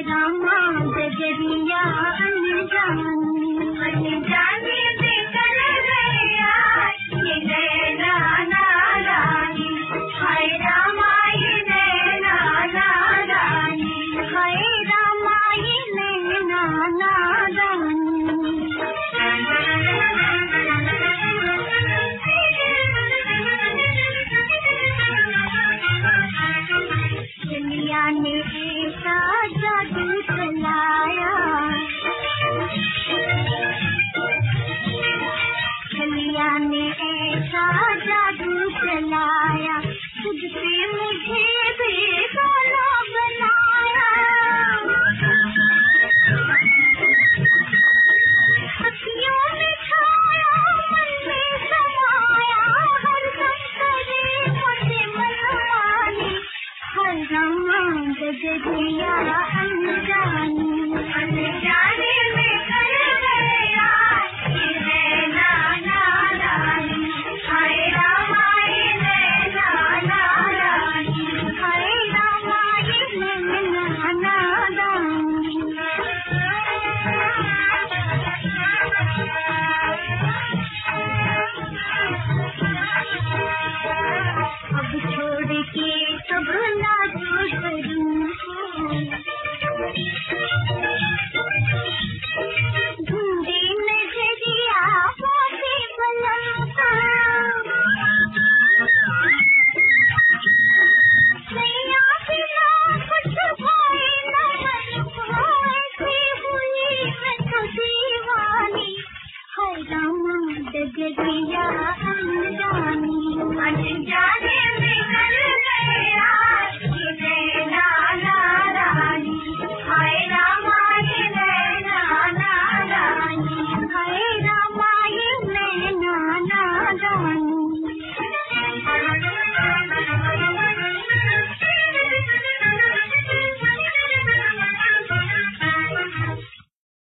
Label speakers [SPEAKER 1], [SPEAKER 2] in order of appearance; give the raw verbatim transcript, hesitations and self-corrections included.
[SPEAKER 1] रामा गजरिया अनजानी अनजानी से कर गया ये नैना नादानी। हाय रामा ये नैना नादानी, हाय रामा ये नैना नादानी। दुनिया ने ऐसा जादू चलाया, दुनिया ने ऐसा जादू चलाया, खुद से मुझे बेगाना बनाया। अखियों में छाया, मन में समाया, हर दम करे मुझे मनमानी। हाय रामा गजरिया अनजानी अनजाने में कर गया ये नैना नादानी। हाय रामा ये नैना नादानी, हाय रामा ये नैना नादानी। अब छोड़ के सब लाजो करूं,